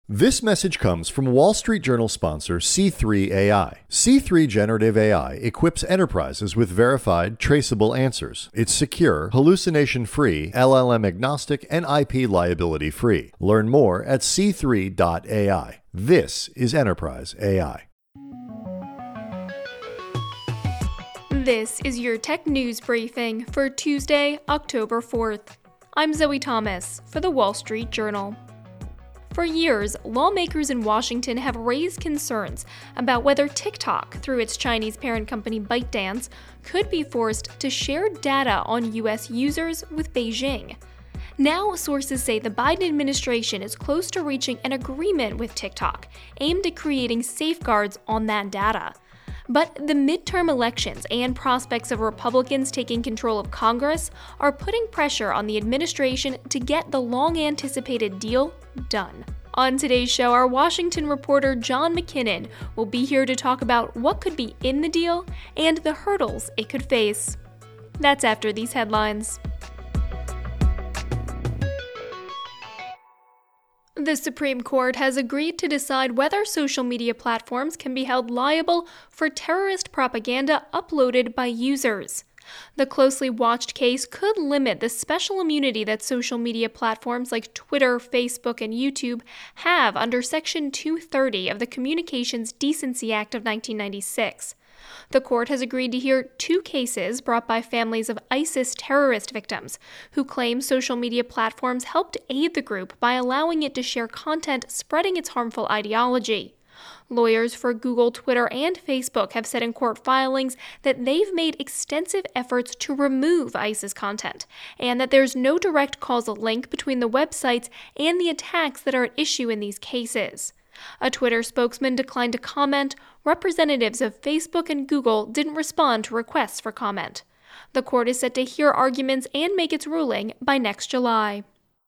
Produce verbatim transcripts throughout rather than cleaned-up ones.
This message comes from Wall Street Journal sponsor C three A I. C three Generative A I equips enterprises with verified, traceable answers. It's secure, hallucination-free, L L M-agnostic, and I P liability-free. Learn more at c three dot a i. This is Enterprise A I. This is your tech news briefing for Tuesday, October fourth. I'm Zoe Thomas for the Wall Street Journal. For years, lawmakers in Washington have raised concerns about whether TikTok, through its Chinese parent company ByteDance, could be forced to share data on U S users with Beijing. Now, sources say the Biden administration is close to reaching an agreement with TikTok, aimed at creating safeguards on that data. But the midterm elections and prospects of Republicans taking control of Congress are putting pressure on the administration to get the long-anticipated deal done. On today's show, our Washington reporter John McKinnon will be here to talk about what could be in the deal and the hurdles it could face. That's after these headlines. The Supreme Court has agreed to decide whether social media platforms can be held liable for terrorist propaganda uploaded by users. The closely watched case could limit the special immunity that social media platforms like Twitter, Facebook, and YouTube have under Section two thirty of the Communications Decency Act of nineteen ninety-six. The court has agreed to hear two cases brought by families of ISIS terrorist victims who claim social media platforms helped aid the group by allowing it to share content spreading its harmful ideology. Lawyers for Google, Twitter, and Facebook have said in court filings that they've made extensive efforts to remove ISIS content, and that there's no direct causal link between the websites and the attacks that are at issue in these cases. A Twitter spokesman declined to comment. Representatives of Facebook and Google didn't respond to requests for comment. The court is set to hear arguments and make its ruling by next July.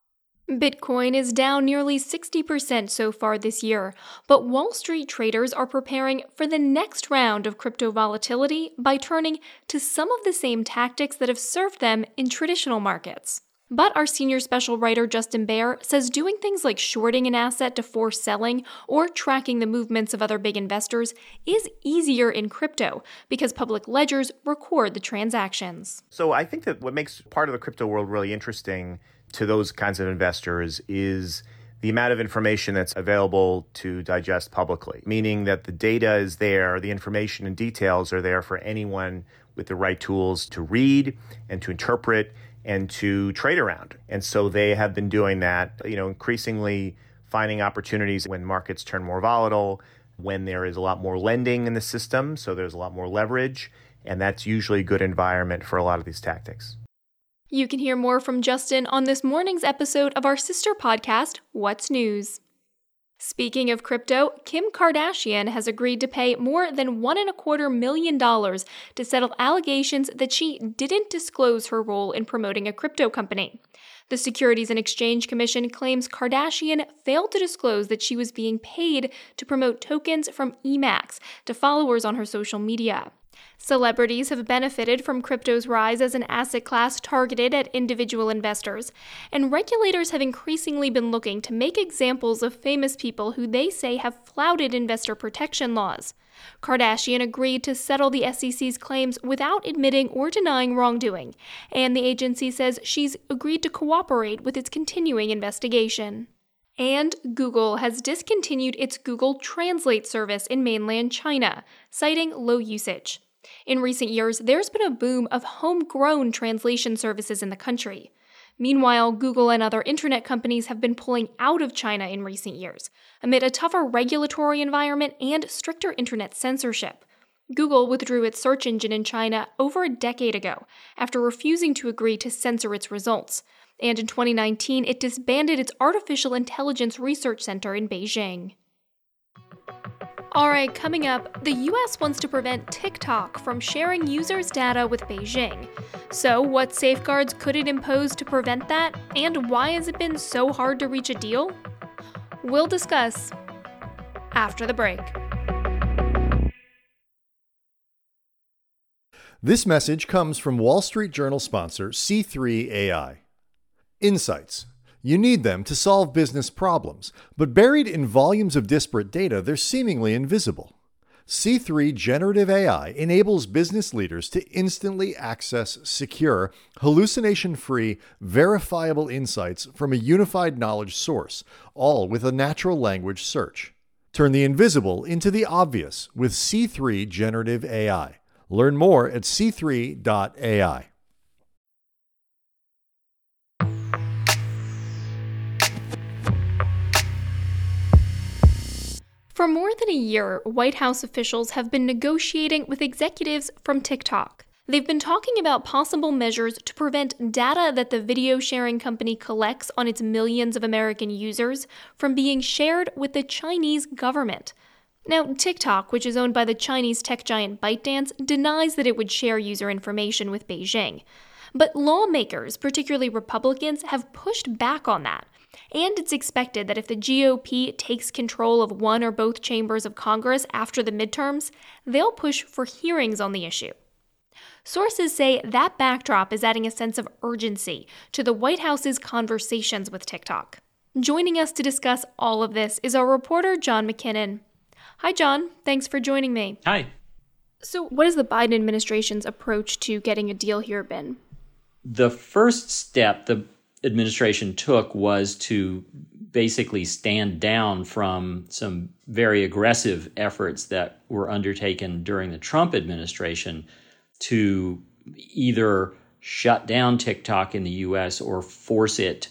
Bitcoin is down nearly sixty percent so far this year, but Wall Street traders are preparing for the next round of crypto volatility by turning to some of the same tactics that have served them in traditional markets. But our senior special writer Justin Baer says doing things like shorting an asset to force selling or tracking the movements of other big investors is easier in crypto because public ledgers record the transactions. So I think that what makes part of the crypto world really interesting to those kinds of investors is the amount of information that's available to digest publicly, meaning that the data is there, the information and details are there for anyone with the right tools to read and to interpret and to trade around. And so they have been doing that, you know, increasingly finding opportunities when markets turn more volatile, when there is a lot more lending in the system, so there's a lot more leverage, and that's usually a good environment for a lot of these tactics. You can hear more from Justin on this morning's episode of our sister podcast, What's News? Speaking of crypto, Kim Kardashian has agreed to pay more than one and a quarter million dollars to settle allegations that she didn't disclose her role in promoting a crypto company. The Securities and Exchange Commission claims Kardashian failed to disclose that she was being paid to promote tokens from Emacs to followers on her social media. Celebrities have benefited from crypto's rise as an asset class targeted at individual investors, and regulators have increasingly been looking to make examples of famous people who they say have flouted investor protection laws. Kardashian agreed to settle the S E C's claims without admitting or denying wrongdoing, and the agency says she's agreed to cooperate with its continuing investigation. And Google has discontinued its Google Translate service in mainland China, citing low usage. In recent years, there's been a boom of homegrown translation services in the country. Meanwhile, Google and other internet companies have been pulling out of China in recent years, amid a tougher regulatory environment and stricter internet censorship. Google withdrew its search engine in China over a decade ago, after refusing to agree to censor its results. And in twenty nineteen, it disbanded its artificial intelligence research center in Beijing. Alright, coming up, the U S wants to prevent TikTok from sharing users' data with Beijing. So, what safeguards could it impose to prevent that? And why has it been so hard to reach a deal? We'll discuss after the break. This message comes from Wall Street Journal sponsor C three A I. Insights. You need them to solve business problems, but buried in volumes of disparate data, they're seemingly invisible. C three Generative A I enables business leaders to instantly access secure, hallucination-free, verifiable insights from a unified knowledge source, all with a natural language search. Turn the invisible into the obvious with C three Generative A I. Learn more at c three dot a i. For more than a year, White House officials have been negotiating with executives from TikTok. They've been talking about possible measures to prevent data that the video sharing company collects on its millions of American users from being shared with the Chinese government. Now, TikTok, which is owned by the Chinese tech giant ByteDance, denies that it would share user information with Beijing. But lawmakers, particularly Republicans, have pushed back on that. And it's expected that if the G O P takes control of one or both chambers of Congress after the midterms, they'll push for hearings on the issue. Sources say that backdrop is adding a sense of urgency to the White House's conversations with TikTok. Joining us to discuss all of this is our reporter, John McKinnon. Hi, John. Thanks for joining me. Hi. So what has the Biden administration's approach to getting a deal here been? The first step the administration took was to basically stand down from some very aggressive efforts that were undertaken during the Trump administration to either shut down TikTok in the U S or force it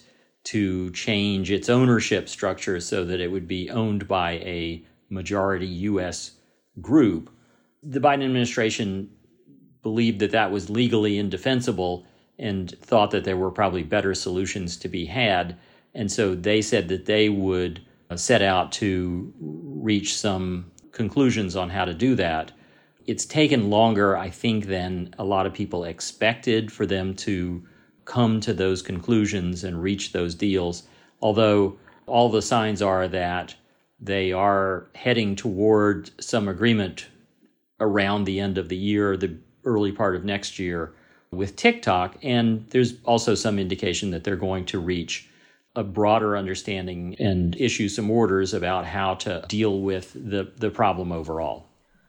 to change its ownership structure so that it would be owned by a majority U S group. The Biden administration believed that that was legally indefensible and thought that there were probably better solutions to be had. And so they said that they would set out to reach some conclusions on how to do that. It's taken longer, I think, than a lot of people expected for them to come to those conclusions and reach those deals, although all the signs are that they are heading toward some agreement around the end of the year, the early part of next year, with TikTok, and there's also some indication that they're going to reach a broader understanding and issue some orders about how to deal with the, the problem overall.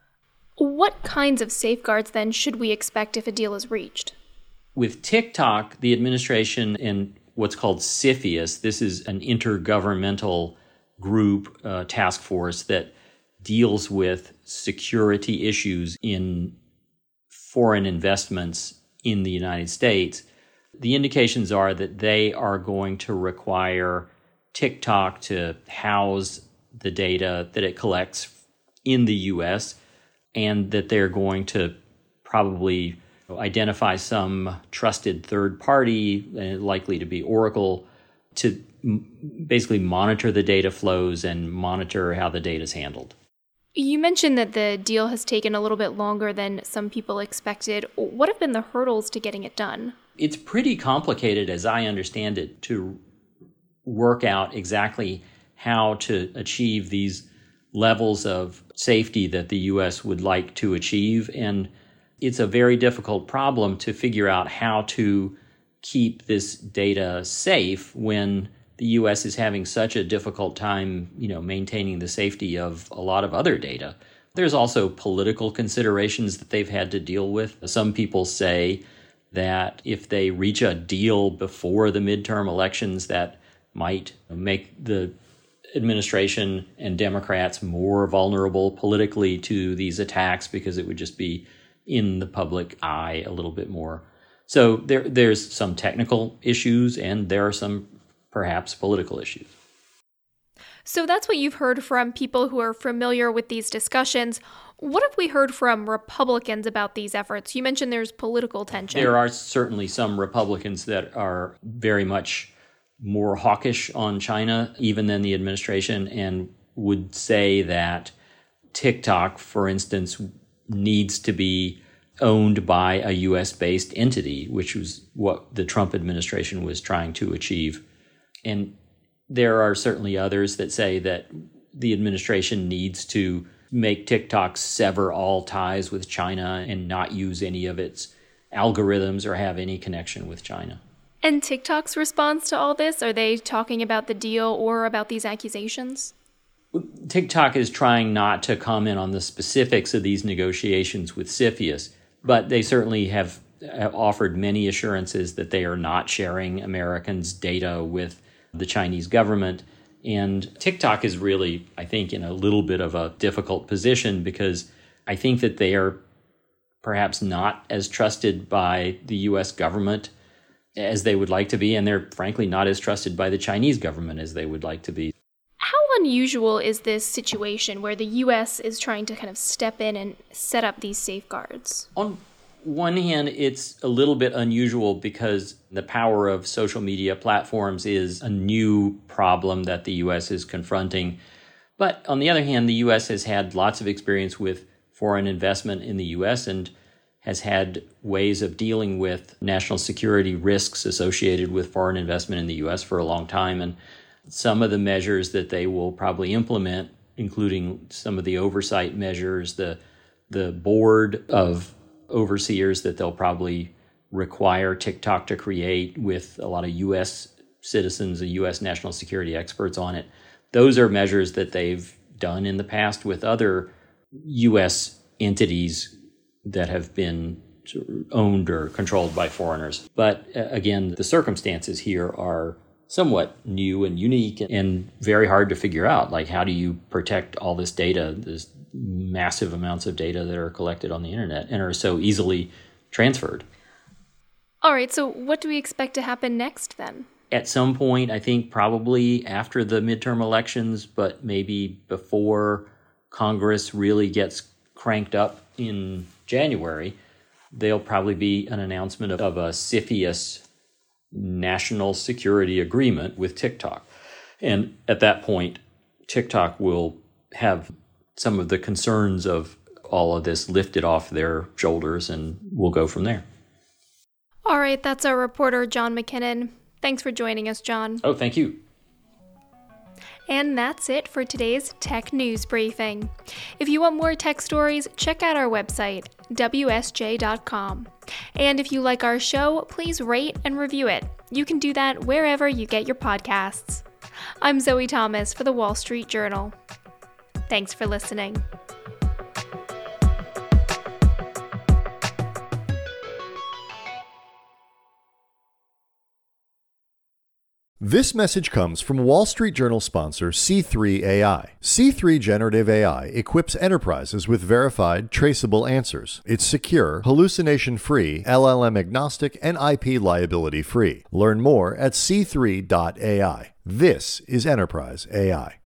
What kinds of safeguards, then, should we expect if a deal is reached? With TikTok, the administration and what's called CFIUS, this is an intergovernmental group, uh, task force that deals with security issues in foreign investments in the United States. The indications are that they are going to require TikTok to house the data that it collects in the U S and that they're going to probably identify some trusted third party, likely to be Oracle, to m- basically monitor the data flows and monitor how the data is handled. You mentioned that the deal has taken a little bit longer than some people expected. What have been the hurdles to getting it done? It's pretty complicated, as I understand it, to work out exactly how to achieve these levels of safety that the U S would like to achieve. And it's a very difficult problem to figure out how to keep this data safe when the U S is having such a difficult time, you know, maintaining the safety of a lot of other data. There's also political considerations that they've had to deal with. Some people say that if they reach a deal before the midterm elections, that might make the administration and Democrats more vulnerable politically to these attacks because it would just be in the public eye a little bit more. So there, there's some technical issues and there are some perhaps political issues. So that's what you've heard from people who are familiar with these discussions. What have we heard from Republicans about these efforts? You mentioned there's political tension. There are certainly some Republicans that are very much more hawkish on China, even than the administration, and would say that TikTok, for instance, needs to be owned by a U S-based entity, which was what the Trump administration was trying to achieve. And there are certainly others that say that the administration needs to make TikTok sever all ties with China and not use any of its algorithms or have any connection with China. And TikTok's response to all this? Are they talking about the deal or about these accusations? TikTok is trying not to comment on the specifics of these negotiations with CFIUS, but they certainly have, have offered many assurances that they are not sharing Americans' data with the Chinese government. And TikTok is really, I think, in a little bit of a difficult position because I think that they are perhaps not as trusted by the U S government as they would like to be, and they're frankly not as trusted by the Chinese government as they would like to be. How unusual is this situation where the U S is trying to kind of step in and set up these safeguards? On one hand, it's a little bit unusual because the power of social media platforms is a new problem that the U S is confronting. But on the other hand, the U S has had lots of experience with foreign investment in the U S and has had ways of dealing with national security risks associated with foreign investment in the U S for a long time. And some of the measures that they will probably implement, including some of the oversight measures, the the board of overseers that they'll probably require TikTok to create with a lot of U S citizens and U S national security experts on it. Those are measures that they've done in the past with other U S entities that have been owned or controlled by foreigners. But again, the circumstances here are somewhat new and unique and very hard to figure out. Like, how do you protect all this data, this massive amounts of data that are collected on the internet and are so easily transferred? All right, so what do we expect to happen next then? At some point, I think probably after the midterm elections, but maybe before Congress really gets cranked up in January, there'll probably be an announcement of, of a CFIUS national security agreement with TikTok. And at that point, TikTok will have some of the concerns of all of this lifted off their shoulders, and we'll go from there. All right, that's our reporter, John McKinnon. Thanks for joining us, John. Oh, thank you. And that's it for today's Tech News Briefing. If you want more tech stories, check out our website, W S J dot com. And if you like our show, please rate and review it. You can do that wherever you get your podcasts. I'm Zoe Thomas for The Wall Street Journal. Thanks for listening. This message comes from Wall Street Journal sponsor C three A I. C three Generative A I equips enterprises with verified, traceable answers. It's secure, hallucination-free, L L M-agnostic, and I P liability-free. Learn more at C three dot A I. This is Enterprise A I.